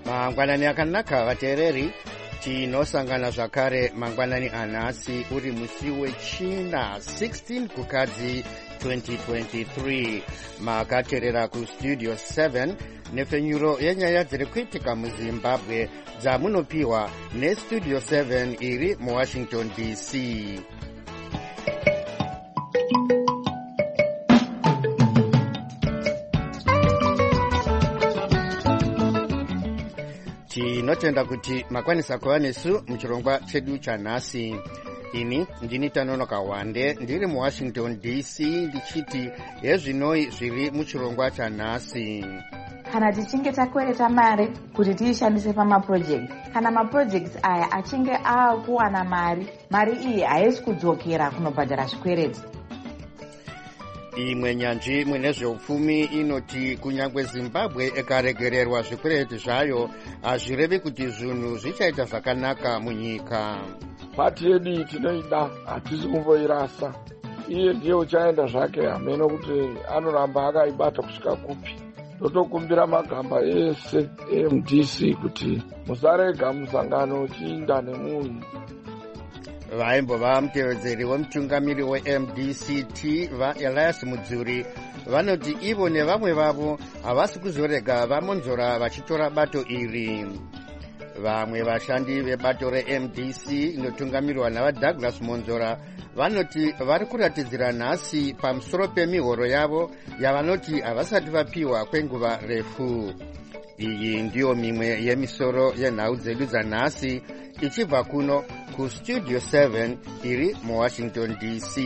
Mangwanani akanaka vateereri, tinosangana zvakare mangwanani anhasi uri musi wechina 16 kukadzi 2023. Makateerera kustudio 7 nepfenyuro yenyaya dziri kuitika muzimbabwe dzamunopiwa nestudio 7 iri muwashington dc. Tinotenda kuti makwanisa kuva nesu muchirongwa chedu chanhasi. Ini ndini Tanonoka Wande ndiri muwashington dc ndichiti hezvinoi zviri muchirongwa chanhasi. Kana tichinge takwereta mari kuti tiishandise pamapurojekti, kana mapurojekti aya achinge akuwana mari iyi haisi kudzokera kunobhadhara zvikwereti. Imwe nyanzvi mune zveupfumi inoti kunyange Zimbabwe ikaregererwa zvikwereti zvayo hazvirevi kuti zvinhu zvichaita zvakanaka munyika. Pati yedu tinoida, hatisi kumboirasa. Iye ndiye uchaenda zvake hameno kuti anoramba akaibata kusvika kupi. Totokumbira magamba ese eMDC kuti musarega musangano uchiinda nemunhu. Vaimbova mutevedzeri wemutungamiri weMDCT vaElias Mudzuri vanoti ivo nevamwe vavo havasi kuzorega vamonzora vachitora bato iri. Vamwe vashandi vebato reMDC inotungamirwa navaDouglas Monzora vanoti vari kuratidzira nhasi pamusoro pemihoro yavo yavanoti havasati vapiwa kwenguva refu. Iyi ndiyo mimwe yemisoro yenhau dzedu dzanhasi ichibva kuno kustudio 7 iri muwashington dc.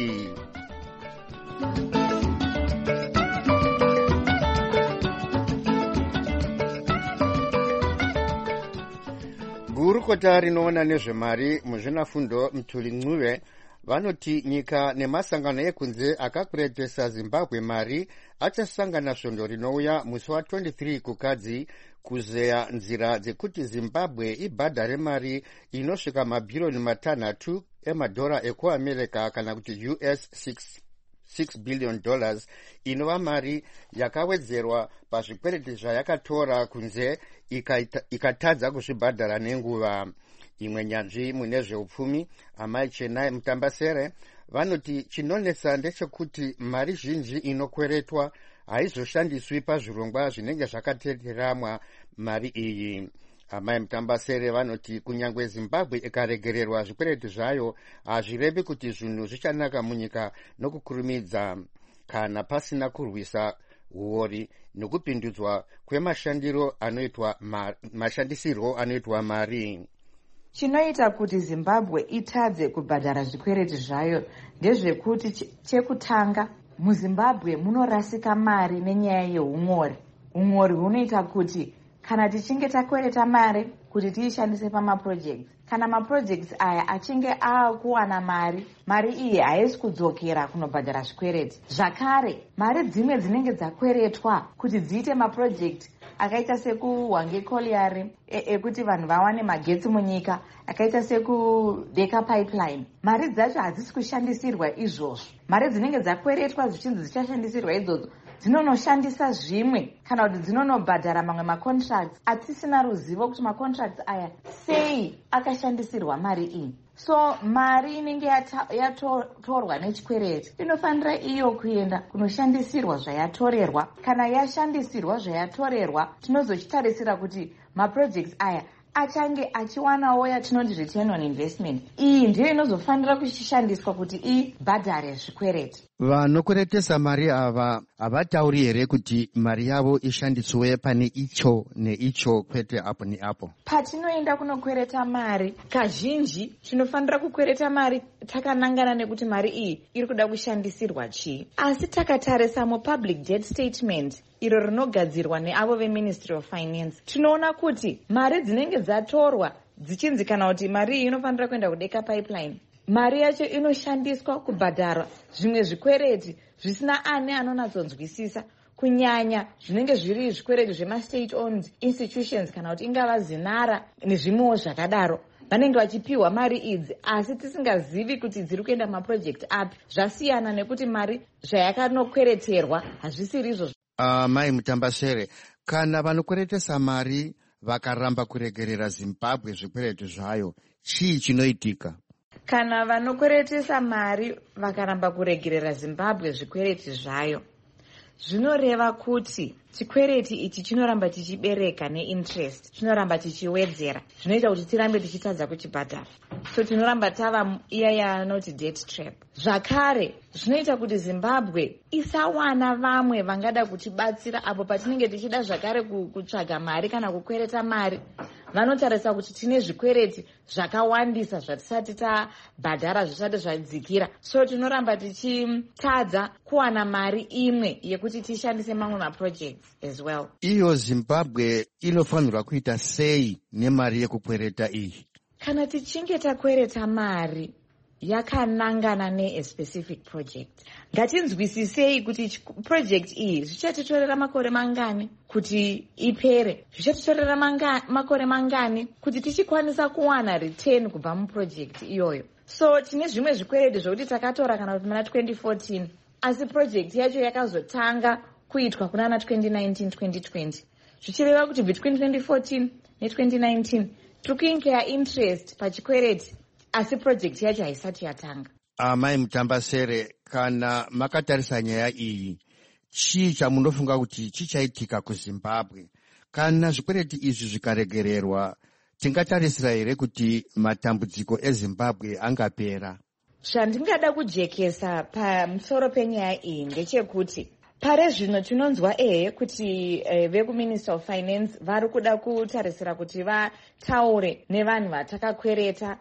Gurukota rinoona nezvemari muzvinafundo Mthuli Ncube vanoti nyika nemasangano ekunze akakweretesa Zimbabwe mari achasangana svondo rinouya musi wa23 kukadzi kuzeya nzira dzekuti Zimbabwe ibhadhare mari inosvika mabhiriyoni matanhatu emadhora ekuAmerica kana kuti US $6 billion inova mari yakawedzerwa pazvikwereti zvayakatora kunze ikatadza kuzvibhadhara nenguva. Imwe nyanzvi mune zveupfumi Amai Chenai Mutambasere vanoti chinonetsa ndechekuti mari zhinji inokweretwa haizoshandiswi pazvirongwa zvinenge zvakateteramwa mari iyi. Amai Mutambasere vanoti kunyange Zimbabwe ikaregererwa zvikwereti zvayo hazvirevi kuti zvinhu zvichanaka munyika nokukurumidza kana pasina kurwisa huori nokupindudzwa mashandisirwo anoitwa mari. Chinoita kuti Zimbabwe itadze kubhadhara zvikwereti zvayo ndezvekuti chekutanga muZimbabwe munorasika mari nenyaya yeumori. Umori hunoita kuti kana tichinge takwereta mari kuti tiishandise pamapurojekti, kana mapurojekti aya achinge akuwana mari iyi haisi kudzokera kunobhadhara zvikwereti. Zvakare, mari dzimwe dzinenge dzakweretwa kuti dziite mapurojekti akaita sekuHwange Colliery ekuti vanhu vawane magetsi munyika, akaita sekudeka pipeline, mari dzacho hadzisi kushandisirwa izvozvo. Mari dzinenge dzakweretwa zvichinzi dzichashandisirwa idzodzo dzinonoshandisa zvimwe kana kuti dzinonobhadhara mamwe macontracts atisina ruzivo kuti macontracts aya sei akashandisirwa mari iyi. So mari inenge yatorwa nechikwereti inofanira iyo kuenda kunoshandisirwa zvayatorerwa. Kana yashandisirwa zvayatorerwa tinozochitarisira kuti mapurojekti aya achange achiwanawo yatinoti return on investment. Iyi ndiyo inozofanira kuchishandiswa kuti ibhadhare zvikwereti. Vanokweretesa mari ava havatauri here kuti mari yavo ishandiswe pane icho neicho kwete apo neapo? Patinoenda kunokwereta mari kazhinji tinofanira kukwereta mari takanangana nekuti mari iyi iri kuda kushandisirwa chii. Asi takatarisa mupublic debt statement iro rinogadzirwa neavo veMinistry of Finance, tinoona kuti mari dzinenge dzatorwa dzichinzi kana kuti mari iyi inofanira kuenda kudeka pipeline, mari yacho inoshandiswa kubhadhara zvimwe zvikwereti zvisina anonatsonzwisisa, kunyanya zvinenge zviri zvikwereti zvema-state owned institutions kana kuti ingava zinara nezvimwewo zvakadaro. Vanenge vachipiwa mari idzi asi tisingazivi kuti dziri kuenda mapurojekti api. Zvasiyana nekuti mari zvayakanokwereterwa hazvisiri izvozvo. Mai Mutambasere, kana vanokweretesa mari vakaramba kuregerera Zimbabwe zvikwereti zvayo, chii chinoitika? Kana vanokweretesa mari vakaramba kuregerera Zimbabwe zvikwereti zvayo, zvinoreva kuti chikwereti ichi chinoramba chichibereka neinterest, chinoramba chichiwedzera, zvinoita kuti tirambe tichitadza kuchibhadhara. So tinoramba tava iya yanoti debt trap. Zvakare zvinoita kuti Zimbabwe isawana vamwe vangada kutibatsira apo patinenge tichida zvakare kutsvaga mari kana kukwereta mari. Vanotarisa kuti tine zvikwereti zvakawandisa zvatisati tabhadhara zvisati zvadzikira. So tinoramba tichitadza kuwana mari imwe yekuti tishandise mamwe maprojects as well. Iyo Zimbabwe inofanirwa kuita sei nemari yekukwereta iyi? Kana tichinge takwereta mari yakanangana ne-specific project, ngatinzwisisei kuti project iyi zvichatitorera makore mangani kuti ipere, zvichatitorera makore mangani kuti tichikwanisa kuwana return kubva muproject iyoyo. So tine zvimwe zvikwereti zvokuti takatora kana kuti mana 2014, asi project yacho yakazotanga kuitwa kunana 2019-2020, zvichireva kuti between 2014 ne-2019 tiri kuinkea interest pachikwereti, asi project yacho haisati yatanga. Amai Mutambasere, kana makatarisa nyaya iyi, chii chamunofunga kuti chichaitika kuZimbabwe? Kana zvikwereti izvi zvikaregererwa, tingatarisira here kuti matambudziko eZimbabwe angapera? Zvandingada kujekesa pamusoro penyaya iyi ndechekuti pare zvino tinonzwa kuti vekuminister of finance vari kuda kutarisira kuti vataure nevanhu vatakakwereta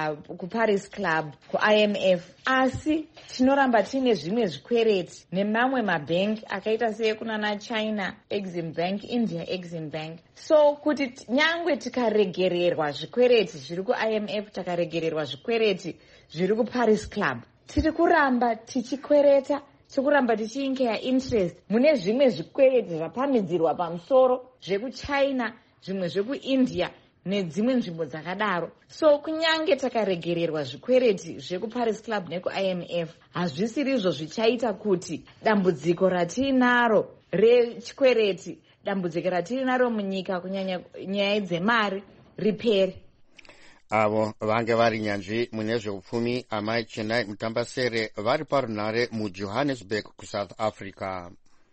kuParis Club, kuIMF, asi tinoramba tine zvimwe zvikwereti nemamwe mabhengi akaita sekunana China Exim Bank, India Exim Bank. So kuti nyangwe tikaregererwa zvikwereti zviri kuIMF, takaregererwa zvikwereti zviri kuParis Club, tiri kuramba tichikwereta, tikuramba tichiinkea interest mune zvimwe zvikwereti zvapamidzirwa pamusoro zvekuChina, zvimwe zvekuIndia nedzimwe nzvimbo dzakadaro. So kunyange takaregererwa zvikwereti zvekuParis Club nekuIMF, hazvisirizvo zvichaita kuti dambudziko ratinaro rechikwereti, dambudziko ratinaro munyika kunyanya nyaya dzemari ripere. Avo vange vari nyanzvi mune zveupfumi amai Chenai Mutambasere vari parunhare muJohannesburg kuSouth Africa.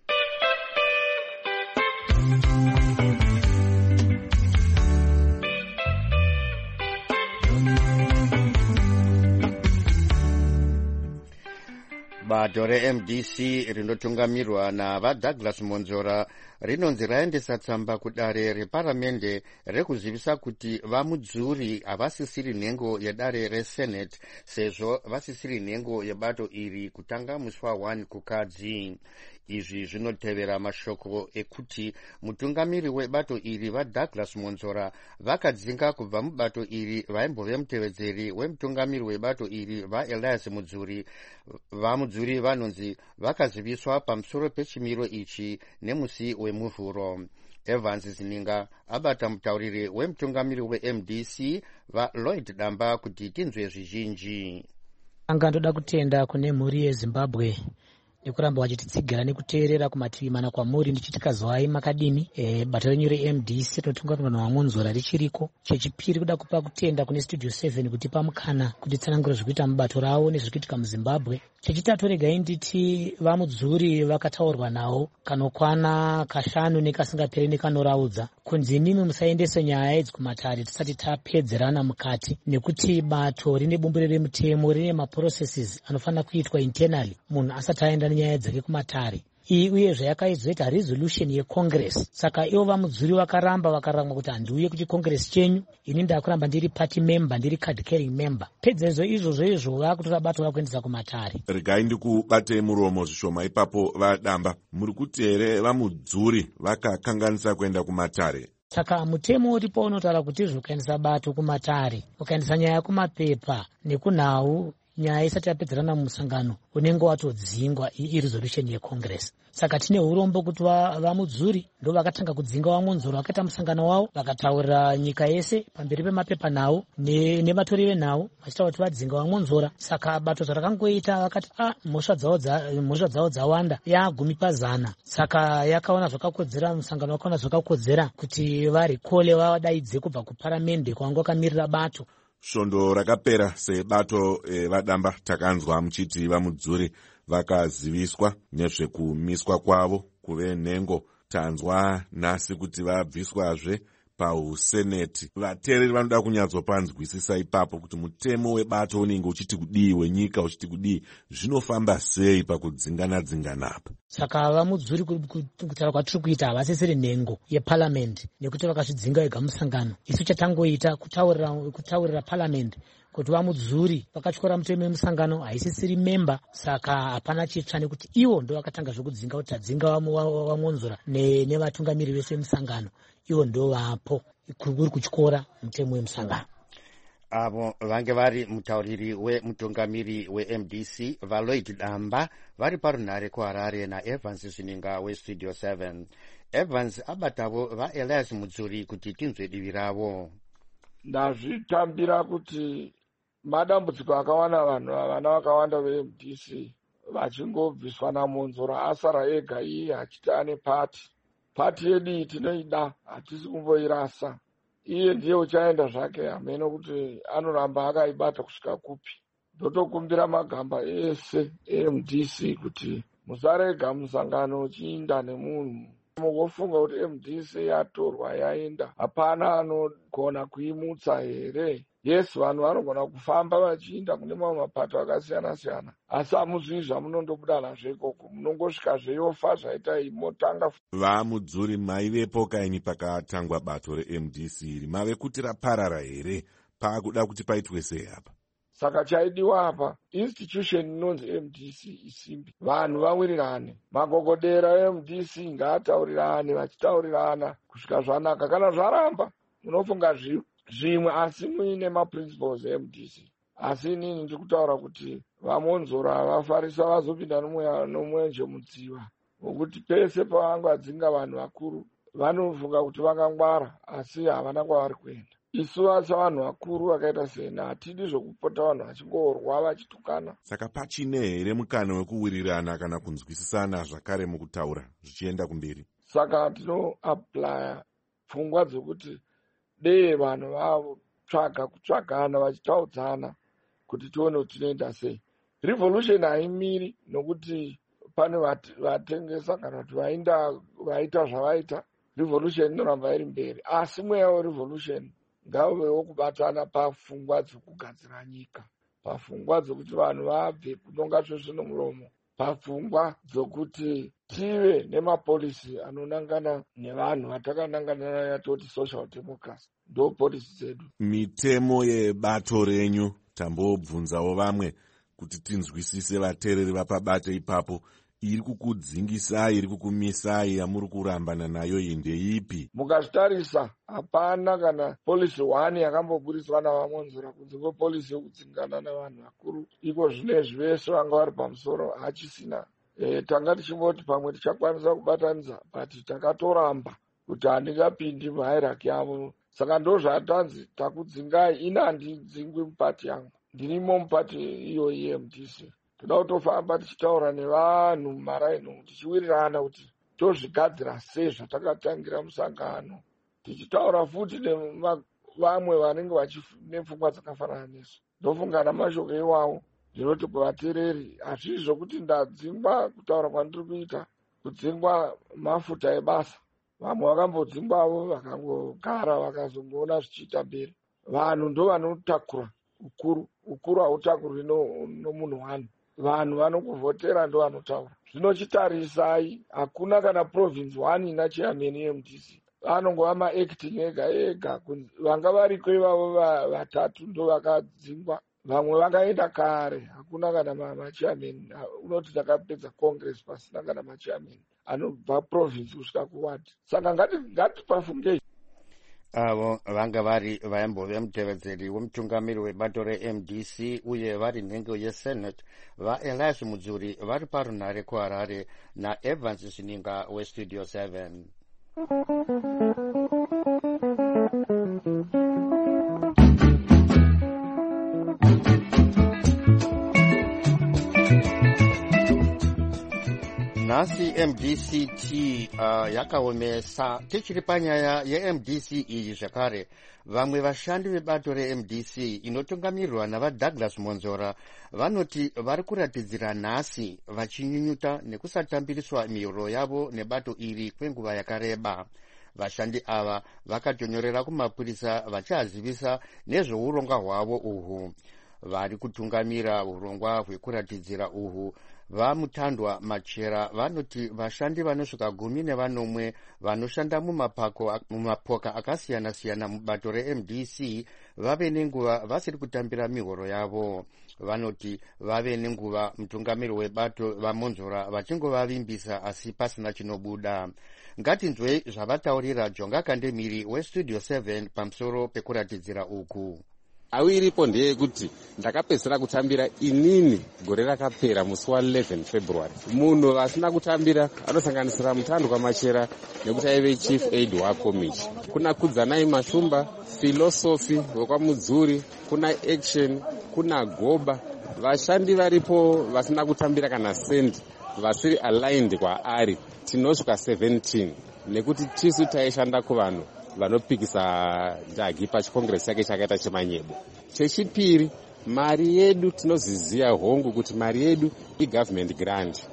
Bato reMDC rinotungamirwa navaDouglas Monzora rinonzi raendesa tsamba kudare reparamende rekuzivisa kuti vamudzuri havasisiri nhengo yedare reSenate sezvo vasisiri nhengo yebato iri kutanga musi wa1 kukadzi. Izvi zvinotevera mashoko ekuti mutungamiri webato iri vaDouglas Monzora vakadzinga kubva mubato iri vaimbove mutevedzeri wemutungamiri webato iri vaElias Mudzuri. Vamudzuri vanonzi vakaziviswa pamusoro pechimiro ichi nemusi wemuvhuro. Evans Zininga abata mutauriri wemutungamiri weMDC vaLloyd Damba kuti tinzwe zvizhinji. Anga ndoda kutenda kune mhuri yeZimbabwe nekuramba vachititsigira nekuteerera kumativi mana kwamuri ndichitikazwai makadini. Bato renyu reMDC rinotungamirwa naMonzora richiriko. Chechipiri kuda kupa kutenda kune Studio 7 kutipa mukana kutitsanangura zvikuita mubato ravo nezvirikuitika muZimbabwe. Chechitatu regai nditi vamudzuri vakataurwa nawo kanokwana kashanu nekasingaperi nekanoraudza kunzi nimi musaendese nyaya idzi kumatare tisati tapedzerana mukati, nekuti bato rine bumbiro remutemo rine maprocesses anofanira kuitwa internally munhu asati aenda nenyaya dzake kumatare. Iyi uyezve yakaizoita resolution yeCongress. Saka ivo vamudzuri vakaramba vakaramwa kuti handiuye kuchiCongress chenyu, ini ndakuramba ndiri party member, ndiri card carrying member. Pedzezo izvo vakutora bato vakuendesa kumatare. Regai ndikubate muromo zvishoma ipapo vaDamba. Muri kuti here vamudzuri vakakanganisa kuenda kumatare? Saka mutemo uripo unotaura kuti izvo ukaendesa bato kumatare, ukaendesa nyaya kumapepa nekunhau, nyaya isati yapedzerana mumusangano, unenge watodzingwa resolution yeCongress. saka tine urombo kuti vamudzuri ndo vakatanga kudzinga vamonzoro vakaita musangano wavo vakataurira nyika yese pamberi pemapepa nhau nevatori venhau vachitaura kuti vadzinga vamonzora. Saka bato zvarakangoita vakati mhosva dzavo dzawanda yagumi pa100. Saka yakaona zvakakodzera, musangano wakaona zvakakodzera kuti varikole vadaidze kubva kuparamende kwanga vakamirira bato. Svondo rakapera sebato vadamba takanzwa muchiti vamudzuri vakaziviswa nezvekumiswa kwavo kuve nhengo. Tanzwa nhasi kuti vabviswazve pauseneti. Vateereri vanoda kunyatsopanzwisisa ipapo kuti mutemo webato unenge uchiti kudii, wenyika uchiti kudii, zvinofamba sei pakudzingana apa. Saka vamudzuri kutaura kwatiri kuita havasisiri nhengo yeparamendi nekuti vakazvidzinga vega musangano. Isu chatangoita kutaurira paramendi kuti vamudzuri vakatyora mutemo wemusangano haisisiri memba. Saka hapana chitsva nekuti ivo ndo vakatanga zvekudzinga kuti tadzinga vamonzora nevatungamiri vese vemusangano. Ivo ndo vapo kuri kutyora mutemo wemusangano. Avo vange vari mutauriri wemutungamiri weMDC vaLloyd Damba vari parunhare kuHarare naEvans Zvininga weStudio 7. Evans abatavo vaElias Mudzuri kuti tinzwe divi ravo. Ndazvitambira kuti madambudziko akawana vanhu vana vakawanda veMDC vachingobviswa namonzora asara ega iye achiti ane pati yedu tinoida, hatisi kumboirasa. Iye ndiye uchaenda zvake hameno kuti anoramba akaibata kusvika kupi. Ndotokumbira magamba ese eMDC kuti musarega musangano uchiinda nemunhu mugofunga kuti MDC yatorwa yaenda, hapana anogona kuimutsa here. Yes, vanhu vanogona kufamba vachiinda kune mamwe mapato akasiyana siyana, asi hamuzvii zvamunondobuda nazvo ikoko, munongosvika zveyofa zvaita imotanga. Vamudzuri maivepo kaini pakatangwa bato reMDC iri, mave kuti raparara here, paakuda kuti paitwe sei apa? Saka chaidiwa apa institution inonzi MDC isimbi, vanhu vawirirane, magogodera eMDC ngaataurirane, vachitaurirana kusvika zvanaka. Kana zvaramba munofunga zvimwe asi muine maprinciples eMDC. Asi inini ndiri kutaura kuti vamonzora vafarisa vazopinda nomwenje mudziva wokuti pese pavangwadzinga vanhu vakuru vanofunga kuti vakangwara, asi havana kwavari kuenda. Isu savanhu vakuru vakaita sena hatidi zvokupota vanhu vachingorwa vachitukana. Saka pachine here mukana wekuwirirana kana kunzwisisana zvakare mukutaura zvichienda kumberi. Saka tinoaplya pfungwa dzokuti dei vanhu kutsvagana vachitaudzana kuti tione kuti tinoenda sei. Revolution haimiri nokuti pane vatengesa kana kuti vaita zvavaita. Revolution inoramba iri mberi, asi mweya werevolution ngauve wokubatana pafungwa dzokugadzira nyika, pafungwa dzokuti vanhu vabve kunonga svesve nomuromo, pafungwa dzokuti tive nemapolisi anonangana nevanhu vatakanangana nayo yatoti social democracy. Ndo polisi dzedu. Mitemo yebato renyu tambobvunzawo vamwe kuti tinzwisise vateereri vapabate ipapo, iri kukudzingisai, iri kukumisai, yamuri kurambana nayo ndeipi? Mukazvitarisa hapana kana polisi 1 yakamboburiswa navamonzora kunze kwepolisi yokudzingana navanhu vakuru. Iko zvinezvi vese vanga vari pamusoro hachisina. Tanga tichimboti pamwe tichakwanisa kubatanidza, but takatoramba kuti handingapindi muhierarchy yavo. Saka ndo zvatanzi takudzingai, ina handidzingwi mupati yangu, ndirimo mupati iyoyi yeMDC. Toda kutofamba tichitaura nevanhu mumaraini, tichiwirirana kuti tozvigadzira sei zvatakatangira musangano, tichitaura futi nevamwe vanenge nepfungwa dzakafanana nesu. Ndofungana mashoko iwawo ndinoti kuvateereri, hazvisi zvokuti ndadzingwa kutaura kwandiri kuita, kudzingwa mafuta ebasa. Vamwe vakambodzingwavo vakangogara vakazongoona zvichiita mberi. Vanhu ndo vanotakura ukuru hautakurwi nomunhu wani. Vanhu vanokuvhotera ndo vanotaura. Zvinochitarisai, hakuna kana province 1 ina chairman yeMDC. Vanongova maacting ega. Vanga variko ivavo vatatu ndo vakadzingwa. Vamwe vakaenda kare, hakuna kana machairman. Unoti takapedza congress pasina kana machairman anobva province kusvika kuward. Saka ngatipafungei. avo vanga vari vaimbove mutevedzeri wemutungamiri webato reMDC uye vari nhengo yesenate vaElias Mudzuri vari parunhare kuHarare naEvans Sininga westudio 7. nhasi MDCT yakaomesa. Tichiri panyaya yeMDC iyi zvakare, vamwe vashandi vebato reMDC inotungamirirwa navaDouglas Monzora vanoti vari kuratidzira nhasi vachinyunyuta nekusatambiriswa mihoro yavo nebato iri kwenguva yakareba. Vashandi ava vakatonyorera kumapurisa vachazivisa nezveurongwa hwavo uhu. Vari kutungamira urongwa hwekuratidzira uhu vaMutandwa Machera vanoti vashandi vanosvika 14 vanoshanda mumapoka akasiyana-siyana mubato reMDC vave nenguva vasiri kutambira mihoro yavo. Vanoti vave nenguva mutungamiri webato vaMonzora vachingovavimbisa asi pasina chinobuda. Ngatinzwei zvavataurira Jonga Kandemiri westudio 7 pamusoro pekuratidzira uku. Awiripo ndeyekuti ndakapedzera kutambira inini gore rakapera musi wa11 February. Munhu asina kutambira anosanganisira Mutandwa Machera nekuti aive chief aid wakomichi. Kuna Kudzanai Mashumba, Philosophy wekwaMudzuri, kuna Action, kuna Goba. Vashandi varipo vasina kutambira kana sendi vasiri aligned kwaari tinosvika 17 nekuti tisu taishanda kuvanhu vanopikisa Dagi pachikongresi chake chakaita chemanyebo. Chechipiri, mari yedu tinoziziya hongu kuti mari yedu igovernment grant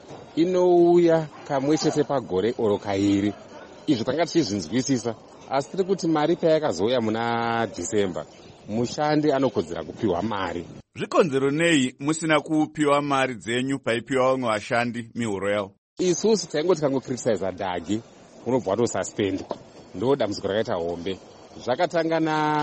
inouya kamwe chete pagore oro kairi. Izvo tanga tichizvinzwisisa, asi tiri kuti mari payakazouya muna December mushandi anokodzera kupiwa mari. Zvikonzero nei musina kupiwa mari dzenyu paipiwa vamwe vashandi mihoro yavo? Isusu taingoti kangocriticize Dagi unobva watosuspend. Ndo dambudziko rakaita hombe. Zvakatanga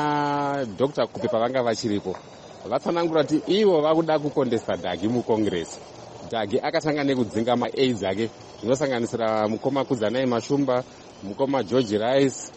na Dr. Kupe pavanga vachiripo. Vatsanangura kuti ivo vakuda kukondesa Dagi mukongresi. Dagi akatanga nekudzinga maaids ake zvinosanganisira mukoma Kudzanai Mashumba, mukoma George Rice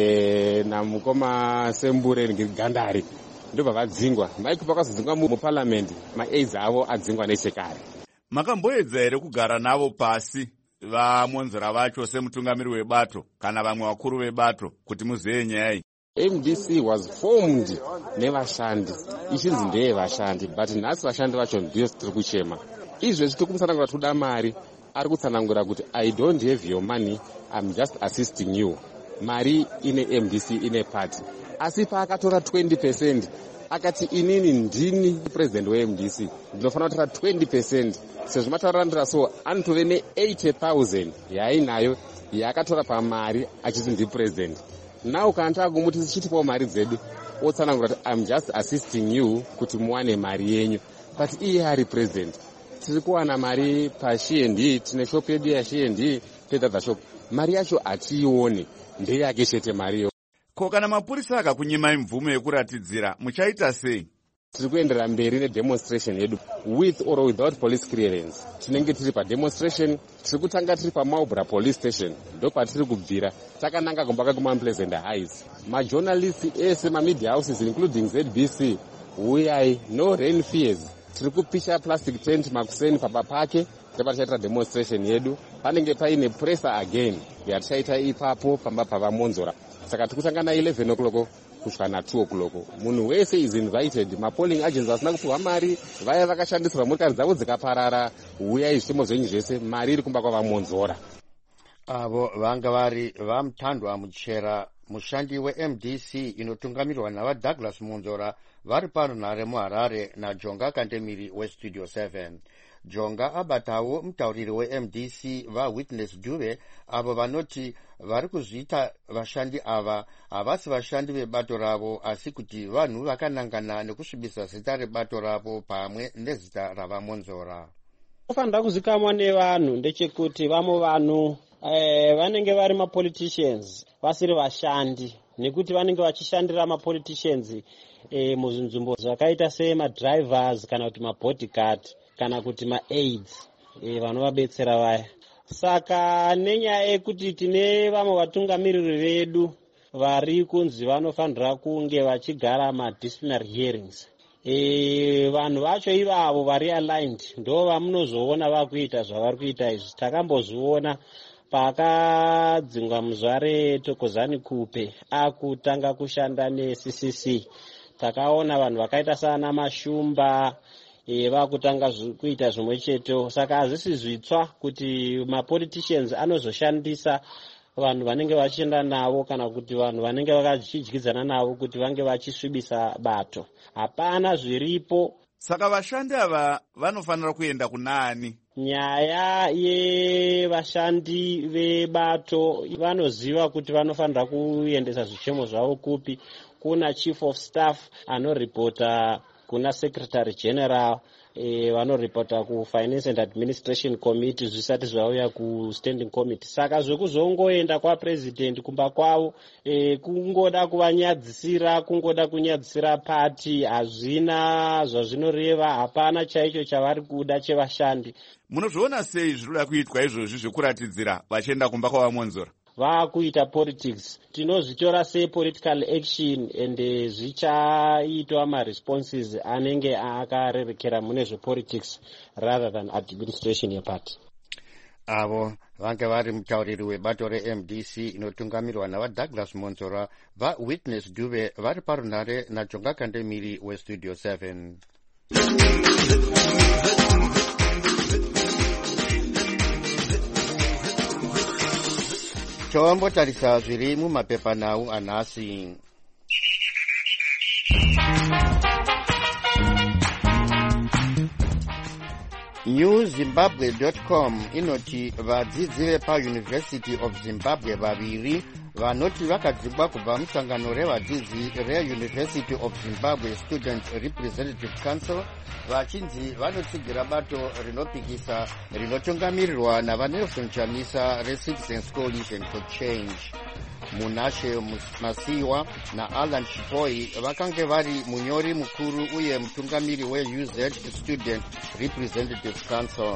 namukoma Sembure Gandari. Ndobva vadzingwa. Maiko pakazodzingwa muparliament maaids avo adzingwa nechekare. Makamboedza here kugara navo pasi vaMonzora vacho semutungamiri webato kana vamwe vakuru vebato kuti muzive nyaya iyi? MDC was formed nevashandi, ichinzi ndeye vashandi, but nhasi vashandi vacho ndiyo tiri kuchema. Izvezvi tiri kumutsanangura toda mari, ari kutsanangura kuti I don't have your money, I'm just assisting you. Mari ine MDC ine party. Asi paakatora 20%, akati inini ndini president weMDC, ndinofanira kutora 20%. Sezvo mataurandira so, anotove ne80,000 yaainayo yaakatora pamari achiti ndi president. Now kana kumuti tichitipawo mari dzedu, otsanangura kuti I'm just assisting you kuti muwane mari yenyu. But iye ari president. Tiri kuwana mari paSHND, tine shop yedu yaSHND, pedza shop. Mari yacho hatiioni, ndeyake chete mariyo. Ko kana mapurisa akakunyimai mvumo yekuratidzira, muchaita sei? Tiri kuenderera mberi nedemonstration yedu with or without police clearance. Tinenge tiri pademonstration, tiri kutanga tiri paMaubra police station, ndopatiri kubvira takananga kumbaka kumaPleasant Heights. Majournalists ese mamedia houses including ZBC, uyai, no rain fears. Tiri kupisha plastic tent makuseni papa pake, tichaita demonstration yedu. Panenge paine pressure again yatichaita ipapo pamba pavaMonzora. Saka tikutanga 11 o'clock kusvika na2 o'clock. Munhu wese is invited. Mapolling agents vasina kupiwa mari, vaya vakashandisirwa motikari dzavo dzikaparara, uyai zvitemo zvenyu zvese, mari iri kumba kwavaMonzora. Avo vanga vari vaMutandwa Machera, mushandi weMDC inotungamirirwa navaDouglas Monzora, vari parunhare muHarare naJonga Kandemiri westudio 7. Jonga abatawo mutauriri weMDC vaWitness Dube avo vanoti vari kuzviita vashandi ava havasi vashandi vebato ravo asi kuti vanhu vakanangana nekusvibisa zita rebato ravo pamwe nezita ravaMonzora. Ofanira kuzikamwa nevanhu ndechekuti vamwe vanhu vanenge vari mapoliticians vasiri vashandi nekuti vanenge vachishandira mapoliticians muzvinzvimbo zvakaita semadrivers kana kuti mabodyguard kana kuti maaids vanovabetsera vaya. Saka nenyaya yekuti tine vamwe vatungamiriri vedu vari kunzi vanofanira kunge vachigara madisciplinary hearings. Vanhu vacho ivavo vari aligned ndo vamunozoona vakuita zvavari kuita izvi. Takambozviona pakadzingwa muzvare Thokozani Kupe akutanga kushanda neCCC. Takaona vanhu vakaita sana Mashumba vakutanga kuita zvimwe cheto. Saka hazvisi zvitsva kuti mapoliticians anozoshandisa vanhu vanenge vachishanda navo kana kuti vanhu vanenge vakachidyidzana navo kuti vange vachisvibisa bato. Hapana zviripo. Saka vashandi ava vanofanira kuenda kunaani? Nyaya yevashandi vebato vanoziva kuti vanofanira kuendesa zvichemo zvavo kupi. Kuna chief of staff anoripota kuna secretary general, vanoripota ku finance and administration committee zvisati zvauya ku standing committee. Saka zvekuzongoenda kwa president kumba kwavo kungoda kuvanyadzisira, kungoda kunyadzisira pati, hazvina zvazvinoreva. Hapana chaicho chavari kuda chevashandi. Munozviona sei zvinoda kuitwa izvozvi zvekuratidzira vachienda kumba kwavamonzora? Vakuita politics. Tinozvitora sei political action and zvichaitwa responses anenge akarerekera mune zvepolitics rather than administration yeparty. Avo vange vari mutauriri webato reMDC inotungamirwa navaDouglas Monzora, vaWitness Dube vari parunare naJonga Kandemiri weStudio 7. Toambotarisa zviri mumapepanhau anhasi. NewZimbabwe.com inoti vadzidzi vepaUniversity of Zimbabwe vaviri vanoti vakadzingwa kubva musangano revadzidzi reUniversity of Zimbabwe Student Representative Council vachinzi vanotsigira bato rinopikisa rinotungamirirwa navaNelson Chamisa reCitizens Coalition for Change. Munashe Masiwa naAlan Shipoi vakange vari munyori mukuru uye mutungamiri weUZ Student Representative Council.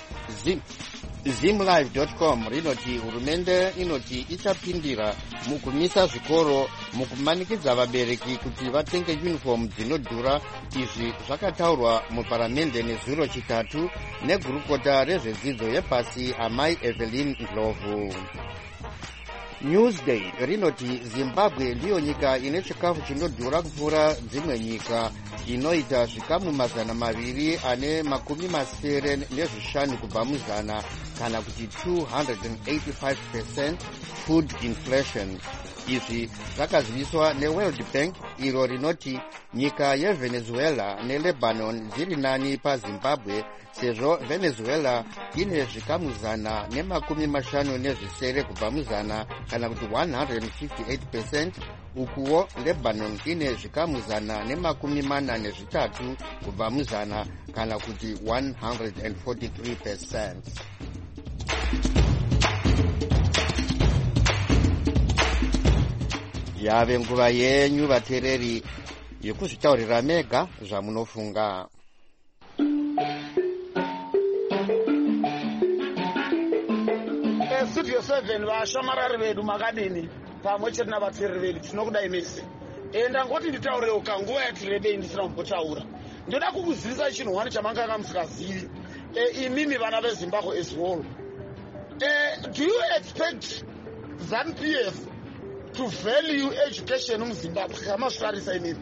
Zimlive.com rinoti hurumende inoti ichapindira mukumisa zvikoro mukumanikidza vabereki kuti vatenge uniform dzinodhura. Izvi zvakataurwa muparamende nezuro chitatu negurukota rezvedzidzo yepasi amai Evelyn Ndlovu. Newsday rinoti Zimbabwe ndiyo nyika ine chikafu chinodhura kupfuura dzimwe nyika, inoita zvikamu 285 kubva muzana, kana kuti 285% food inflation. Izvi zvakaziviswa neWorld Bank, iro rinoti nyika yeVenezuela neLebanon dziri nani paZimbabwe, sezvo Venezuela ine zvikamu 150 kubva muzana, kana kuti 158%, ukuwo Lebanon ine zvikamu 143 kubva muzana, kana kuti 143%. Yave nguva yenyu vateereri yekuzvitaurira mega zvamunofunga. Studio 7 vashamarari vedu makadini pamwe chete navateereri vedu tinokudai mese. Ndangoti nditaurewo kanguva yatirebei ndisina kumbotaura. Ndoda kukuzivisa chinhu wani chamanga musingazivi. Imimi vana veZimbabwe as well. Do you expect ZANU-PF to value education muZimbabwe? Kamasvarisa imimi.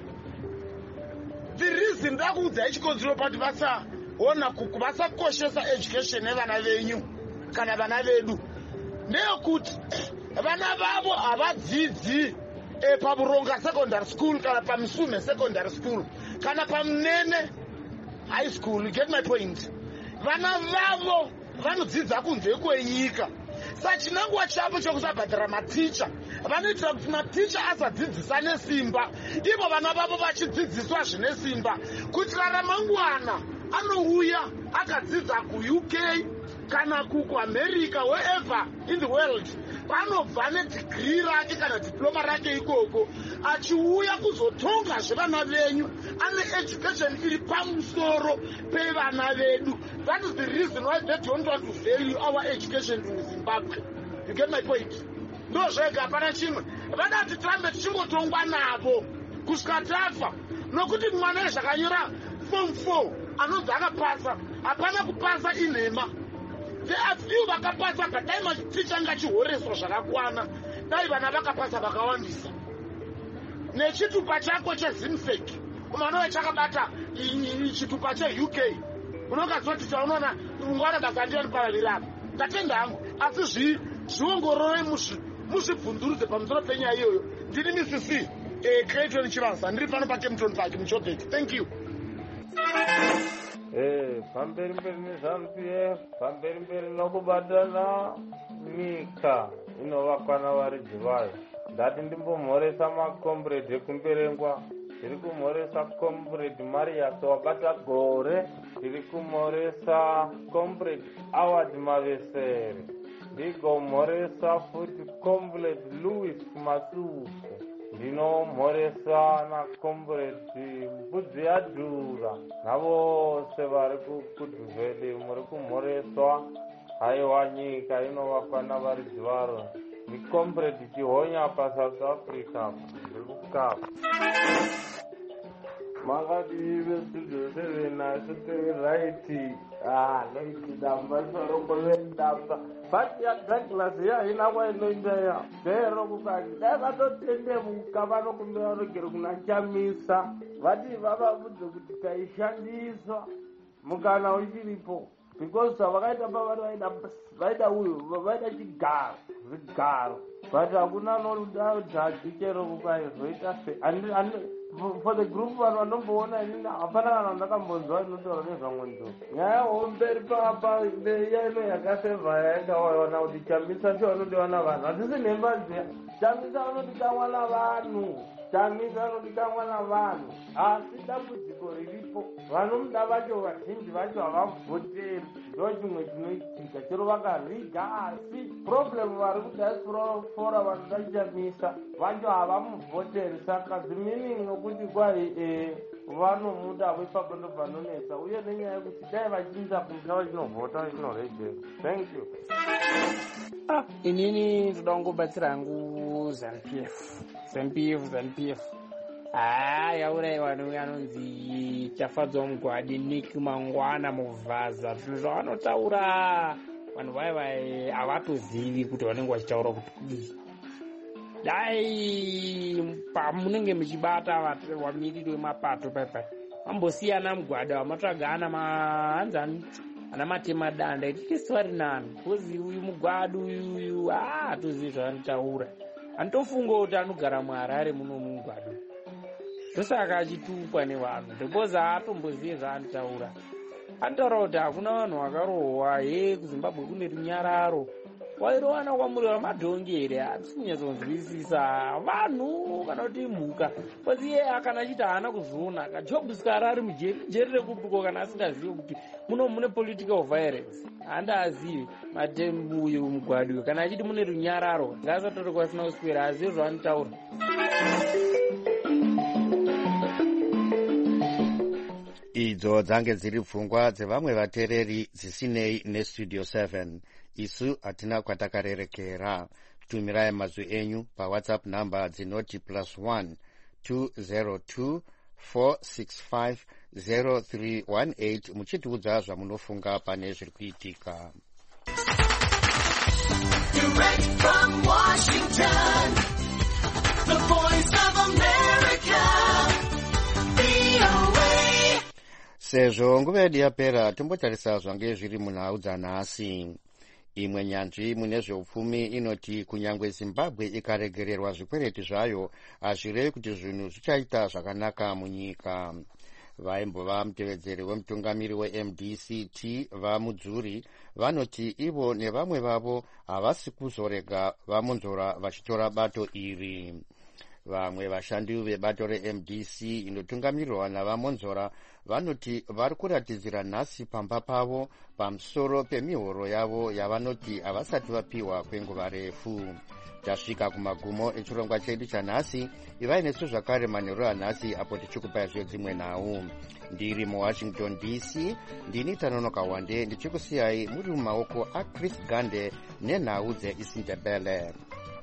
The reason ndakuudza ichikonzero pati vasakoshesa education yevana venyu kana vana vedu ndeyekuti vana vavo havadzidzi paburonga secondary school kana pamusume secondary school kana pamunene high school. You get my point? Vana vavo vanodzidza kunze kwenyika. Saka chinangwa chapo chokusabhadhara maticha vanoitira kuti maticha asadzidzisa nesimba, ivo vana vavo vachidzidziswa zvine simba, kuti ramangwana anouya akadzidza kuUK kana kuAmerica, wherever in the world, panobva nedegree rake kana diploma rake ikoko, achiuya kuzotonga zvevana venyu, ane education iri pamusoro pevana vedu. That is the reason why they don't want to value our education in Zimbabwe. You get my point? No zvega hapana chimwe. vada kuti tirambe tichingotongwa navo kusvika tafa, nokuti mwana zvakanyora form 4 anonzi akapasa, hapana kupasa inhema. There are few vakapasa, but dai maticha ngachihoreswa zvakakwana, dai vana vakapasa vakawandisa. Nechitupa chako chezimfek umanowe chakabata chitupa cheuk, unokazwa kuti unoona ngwana basa ndiani paravirapa. Ndatenda hangu, asi zviongorore muzvibvunzurudze pamusoro penyaya iyoyo. Ndini Mrs. Clayton Chivasa, ndiri pano paKempton Park muChockgate. Thank you. Pamberi nezvaNPF, pamberi nokubatana nyika inovakwa navaridzi vayo. Ndati ndimbomhoresa makomrade ekumberengwa, ndiri kumhoresa comrade Marius wabata gore, ndiri kumhoresa comrade Award Mavesere, ndigomhoresa futi comrade Louis Masuku, ndinomhoresa na comrade Mbudzi Yadhura, navose vari kudhuveli muri kumhoreswa. Haiwa nyika inovakwa navaridzi varo. Ni comrade Chihonya pa South Africa. Ndikukapa. Makadive studio 7 na sitiri right. Loiti damba soroko vendamba. Bati ya Douglas ya inawa inoindaya. Dero kukaki. Deva totende mukavano kumbewarogero kuna chamisa. Vati vava budze kuti kaishandiswa. Mukana uchiripo. Because vakaita pavari vaida uyu vaida chigaro but hakuna nodhaji chero kukaizoita for the group vanhu vanomboona inini hapana kana ndakambonzwa inotaura nezvamwe ndo nyaya homberi papa iya ino yakasevha yaikawana kuti chamisa chevanodiwana vanhu hatisi nhemba dziya chamisa vanodikanwa navanhu asi dambudziko riripo vanomuda vacho vazhinji vacho havavhoteri ndo chimwe chinoitika chero vakariga asi problem vari kudiaspora vanoda chamisa vacho havamuvhoteri saka zimining nokuti kwai vanomuda ipapo ndobva nonetsa uye nenyaya yekuti dai vachinza kumisa vachinovhota inorejeka. Thank you. Inini ndoda kungobatsira hangu ZANPF. Yauraiwa nouyo anonzi Chafadzwa Mugwadi Nick Mangwana Muvhaza. Zvinhu zvavanotaura vanhu vai havatozivi kuti vanenge vachitaura kuti kudii. Dai pamunenge muchibata vamiriri vemapato paipai vambosiyana Mugwada vamatsvaga ana matema danda itikisi vari nani kozi uyu Mugwada uyu hatozivi zvavanotaura. Anotofunga kuti anogara muHarare muno Mugwada. Ndosaka achitukwa nevanhu because hatombozivi zvaanotaura. Anotaura kuti hakuna vanhu vakarohwa kuZimbabwe kune runyararo. Wairowana kwamuri vamadhongere hatisi kunyatsonzwisisa vanhu kana kuti mhuka kozi iye akana achiti haana kuzviona kajobusika ari mujeri rekupiko kana asingazivi kuti mune political violence handaazivi uyu Mugwadi kana achiti mune runyararo ngasatori kwasina kuswera azivi zvavanotaura. Idzo dzange dziri pfungwa dzevamwe vateereri dzisinei nestudio 7. Isu hatina kwatakarerekera. Tumirai mazwi enyu paWhatsApp namba dzinoti +1 202 465 0318 muchitiudza zvamunofunga pane zviri kuitika. Direct from Washington, the voice of America, VOA. Sezvo nguva yedu yapera, tombotarisa zvange zviri munhau dzanhasi. Imwe nyanzvi mune zveupfumi inoti kunyangwe Zimbabwe ikaregererwa zvikwereti zvayo hazvirevi kuti zvinhu zvichaita zvakanaka munyika. Vaimbova mutevedzeri wemutungamiri weMDC-T vamudzuri vanoti ivo nevamwe vavo havasi kuzorega vamunzora vachitora bato iri. Vamwe vashandi vebato reMDC inotungamirirwa navamonzora vanoti vari kuratidzira nhasi pamba pavo pamusoro pemihoro yavo yavanoti havasati vapiwa kwenguva refu. Tasvika kumagumo echirongwa chedu chanhasi. Ivai nesu zvakare manheru anhasi apo tichikupai dzimwe nhau. Ndiri muWashington DC, ndini Tanonoka Wande ndichikusiyai muri mumaoko aChris Gande nenhau dzeIsindebele.